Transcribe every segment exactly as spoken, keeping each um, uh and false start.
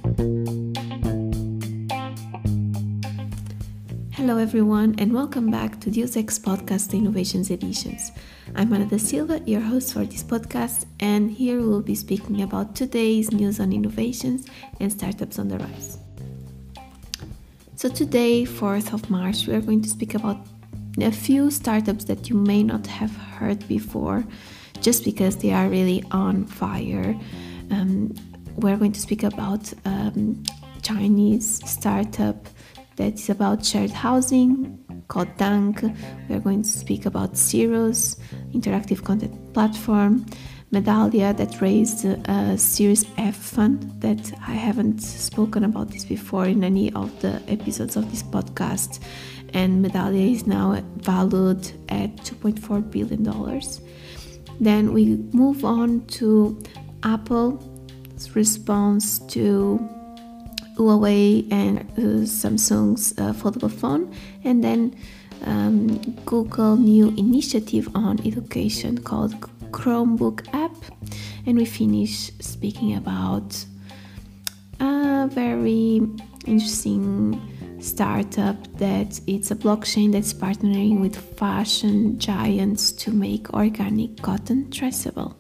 Hello everyone, and welcome back to Deus Ex Podcast Innovations Editions. I'm Ana da Silva, your host for this podcast, and here we'll be speaking about today's news on innovations and startups on the rise. So today, fourth of March, we are going to speak about a few startups that you may not have heard before, just because they are really on fire. Um, we're going to speak about um, Chinese startup that is about shared housing called Dank. We are going to speak about Ceros, interactive content platform, Medallia that raised a Series F fund that I haven't spoken about this before in any of the episodes of this podcast, and Medallia is now valued at two point four billion dollars. Then we move on to Apple's response to Huawei and uh, Samsung's uh, foldable phone, and then um, Google new initiative on education called Chromebook app, and we finish speaking about a very interesting startup that it's a blockchain that's partnering with fashion giants to make organic cotton traceable.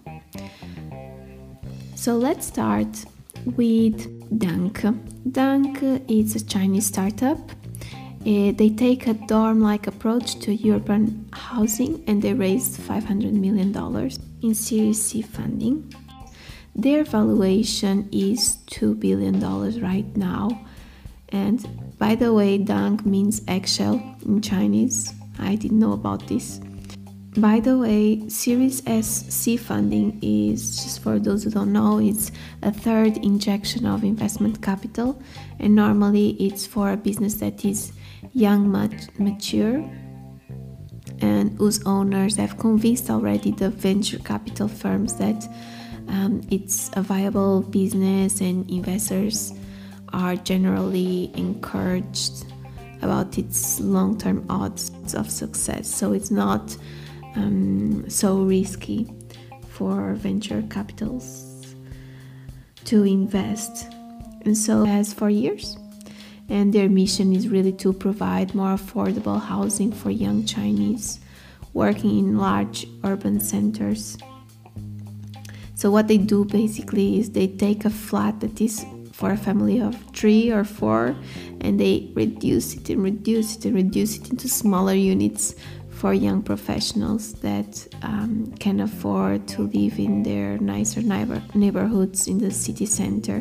So let's start with Dank. Dank is a Chinese startup. Uh, they take a dorm-like approach to urban housing, and they raised five hundred million dollars in Series C funding. Their valuation is two billion dollars right now. And by the way, Dank means eggshell in Chinese. I didn't know about this. By the way, Series S C funding is, just for those who don't know, it's a third injection of investment capital, and normally it's for a business that is young, mat- mature, and whose owners have convinced already the venture capital firms that um, it's a viable business, and investors are generally encouraged about its long-term odds of success. So it's not Um, so risky for venture capitals to invest. And so it has for years, and their mission is really to provide more affordable housing for young Chinese working in large urban centers. So what they do basically is they take a flat that is for a family of three or four, and they reduce it and reduce it and reduce it into smaller units for young professionals that um, can afford to live in their nicer neighbor- neighborhoods in the city center.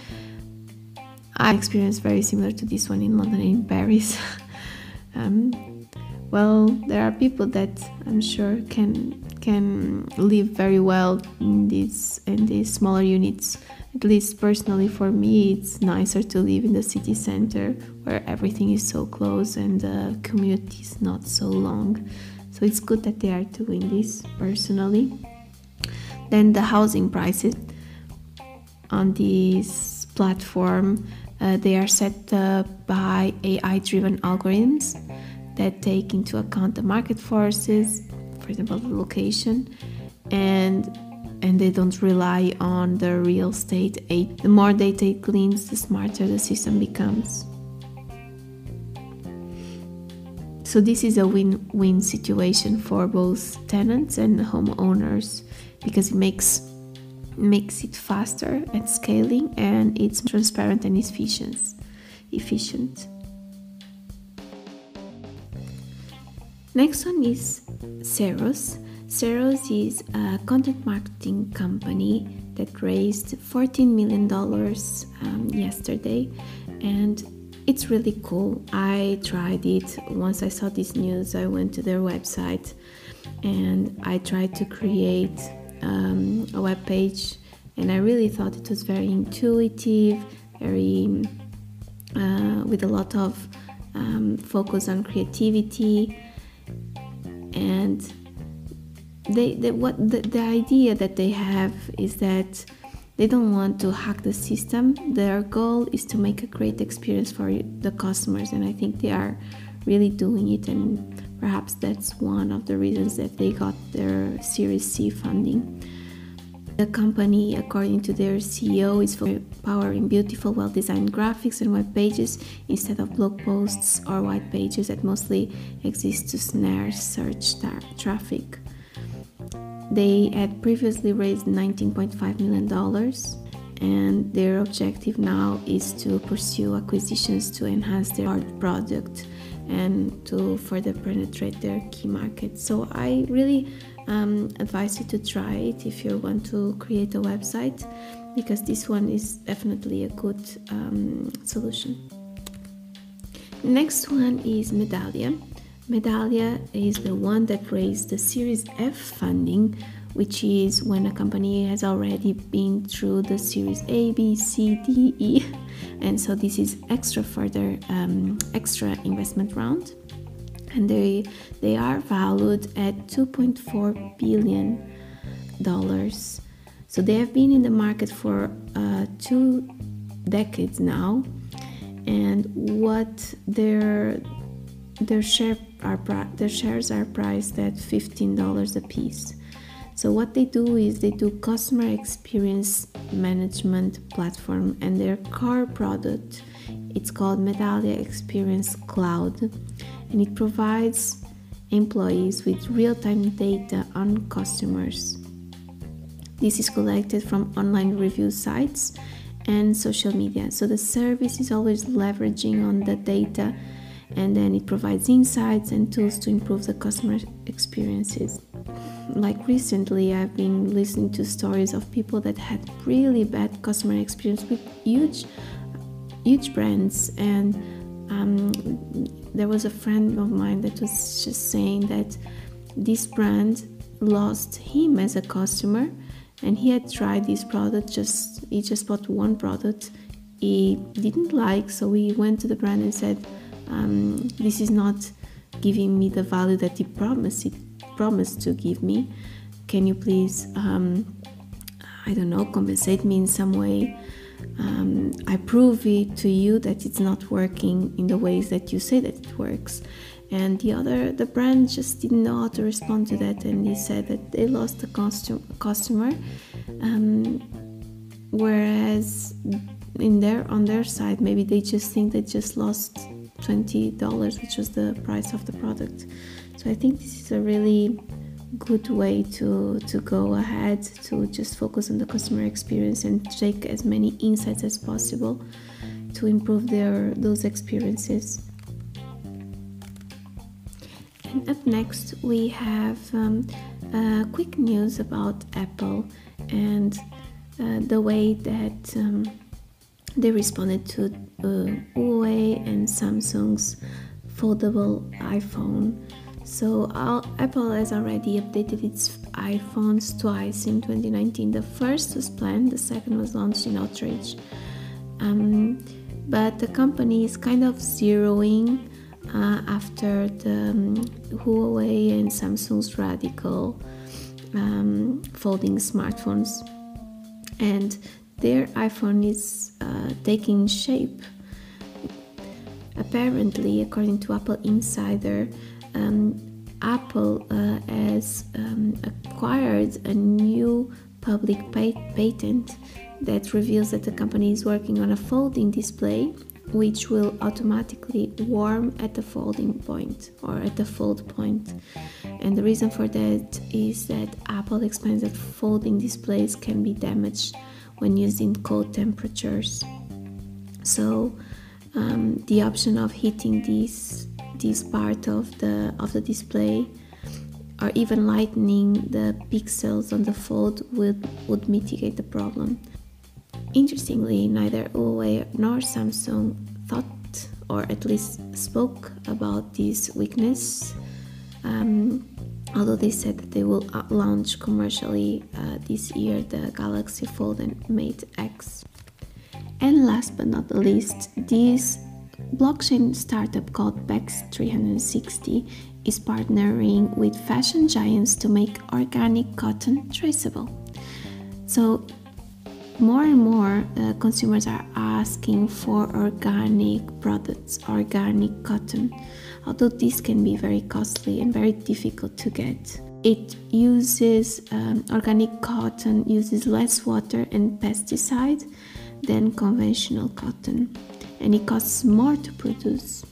I experienced very similar to this one in London and in Paris. um, well, there are people that I'm sure can can live very well in these in these smaller units. At least personally for me, it's nicer to live in the city center where everything is so close and the commute is not so long. So it's good that they are doing this personally. Then the housing prices on this platform, uh, they are set up by A I-driven algorithms that take into account the market forces, for example, the location, and and they don't rely on the real estate aid. The more data it cleans, the smarter the system becomes. So this is a win-win situation for both tenants and homeowners, because it makes makes it faster at scaling, and it's transparent and efficient. efficient. Next one is Ceros. Ceros is a content marketing company that raised fourteen million dollars um, yesterday, and it's really cool. I tried it. Once I saw this news, I went to their website and I tried to create um, a web page, and I really thought it was very intuitive, very uh, with a lot of um, focus on creativity, and They, they what the, the idea that they have is that they don't want to hack the system. Their goal is to make a great experience for the customers, and I think they are really doing it, and perhaps that's one of the reasons that they got their Series C funding. The company, according to their C E O, is powering beautiful, well-designed graphics and web pages instead of blog posts or white pages that mostly exist to snare search tra- traffic. They had previously raised nineteen point five million dollars, and their objective now is to pursue acquisitions to enhance their product and to further penetrate their key markets. So I really um, advise you to try it if you want to create a website, because this one is definitely a good um, solution. Next one is Medallia. Medallia is the one that raised the Series F funding, which is when a company has already been through the Series A, B, C, D, E, and so this is extra further um, extra investment round, and they they are valued at two point four billion dollars. So they have been in the market for uh, two decades now, and what their their share are their shares are priced at fifteen dollars a piece. So what they do is they do customer experience management platform, and their core product, it's called Medallia Experience Cloud, and it provides employees with real-time data on customers. This is collected from online review sites and social media. So the service is always leveraging on the data, and then it provides insights and tools to improve the customer experiences. Like recently, I've been listening to stories of people that had really bad customer experience with huge, huge brands, and um, there was a friend of mine that was just saying that this brand lost him as a customer, and he had tried this product. Just he just bought one product he didn't like, so he went to the brand and said, um, "This is not giving me the value that he promised it." promised to give me. Can you please um, I don't know compensate me in some way? um, I prove it to you that it's not working in the ways that you say that it works. And the other the brand just didn't know how to respond to that, and they said that they lost the custom, customer um, whereas in their on their side maybe they just think they just lost twenty dollars, which was the price of the product. So I think this is a really good way to, to go ahead, to just focus on the customer experience and take as many insights as possible to improve their those experiences. And up next we have um, uh, quick news about Apple and uh, the way that um, they responded to uh, Huawei and Samsung's foldable iPhone. So uh, Apple has already updated its iPhones twice in twenty nineteen. The first was planned, the second was launched in outrage. Um, but the company is kind of zeroing uh, after the um, Huawei and Samsung's radical um, folding smartphones, and their iPhone is uh, taking shape. Apparently, according to Apple Insider, um, Apple uh, has um, acquired a new public pat- patent that reveals that the company is working on a folding display which will automatically warm at the folding point or at the fold point. And the reason for that is that Apple explains that folding displays can be damaged when used in cold temperatures. So um, the option of heating this this part of the of the display or even lightening the pixels on the fold would, would mitigate the problem. Interestingly, neither Huawei nor Samsung thought or at least spoke about this weakness, um, although they said that they will launch commercially uh, this year the Galaxy Fold and Mate X. And last but not the least, this blockchain startup called Bex three sixty is partnering with fashion giants to make organic cotton traceable. So more and more uh, consumers are asking for organic products, organic cotton, although this can be very costly and very difficult to get. it uses um, organic cotton uses less water and pesticide than conventional cotton, and it costs more to produce.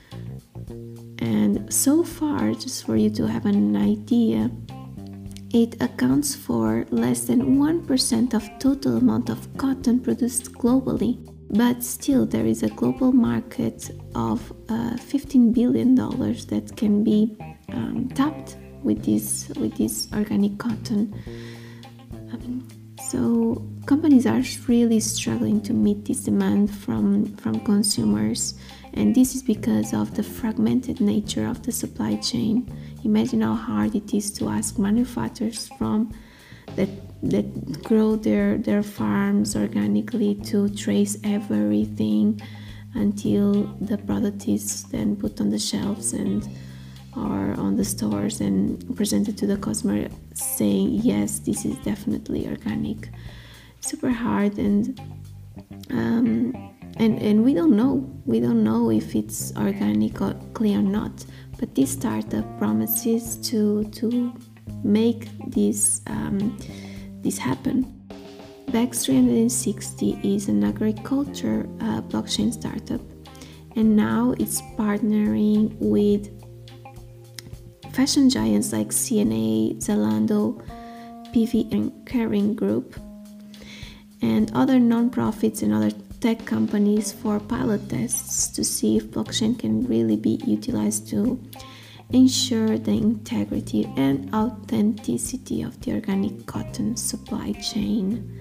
And so far, just for you to have an idea, it accounts for less than one percent of total amount of cotton produced globally. But still, there is a global market of uh, fifteen billion dollars that can be um, tapped with this with this organic cotton. Um, so companies are really struggling to meet this demand from from consumers, and this is because of the fragmented nature of the supply chain. Imagine how hard it is to ask manufacturers from that that grow their their farms organically to trace everything until the product is then put on the shelves and or on the stores and presented to the customer saying, yes, this is definitely organic. Super hard, and um, and and we don't know we don't know if it's organic or clear or not, but this startup promises to to make this um, this happen. Bex three sixty is an agriculture uh, blockchain startup, and now it's partnering with fashion giants like C N A, Zalando, P V, and Kering Group, and other non-profits and other tech companies for pilot tests to see if blockchain can really be utilized to ensure the integrity and authenticity of the organic cotton supply chain.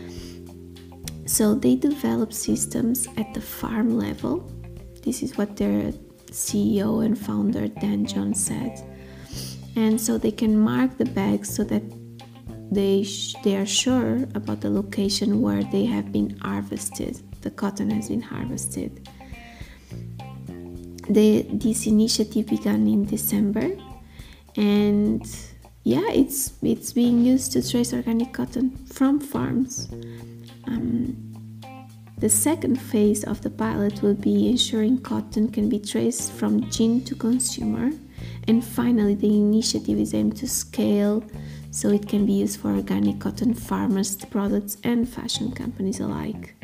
So they develop systems at the farm level. This is what their C E O and founder Dan Jones said. And so they can mark the bags so that they sh- they are sure about the location where they have been harvested. The cotton has been harvested. The, this initiative began in December, and yeah, it's it's being used to trace organic cotton from farms. Um, the second phase of the pilot will be ensuring cotton can be traced from gene to consumer, and finally the initiative is aimed to scale so it can be used for organic cotton farmers, products, and fashion companies alike.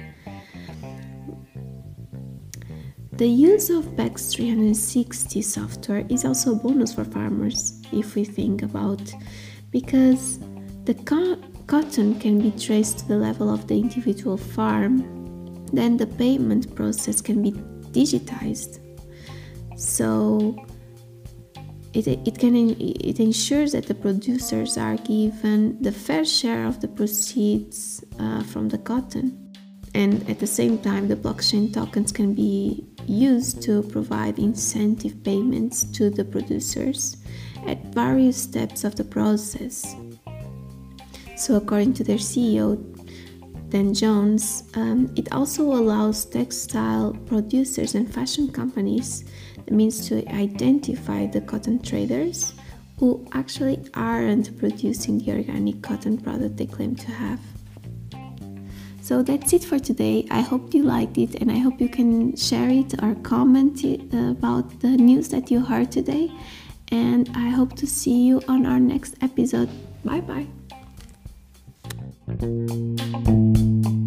The use of Bex three sixty software is also a bonus for farmers, if we think about, because the co- cotton can be traced to the level of the individual farm, then the payment process can be digitized. So it, it, can, it ensures that the producers are given the fair share of the proceeds uh, from the cotton. And at the same time, the blockchain tokens can be used to provide incentive payments to the producers at various steps of the process. So according to their C E O, Dan Jones, um, it also allows textile producers and fashion companies, that means to identify the cotton traders who actually aren't producing the organic cotton product they claim to have. So that's it for today. I hope you liked it, and I hope you can share it or comment it about the news that you heard today. And I hope to see you on our next episode. Bye bye.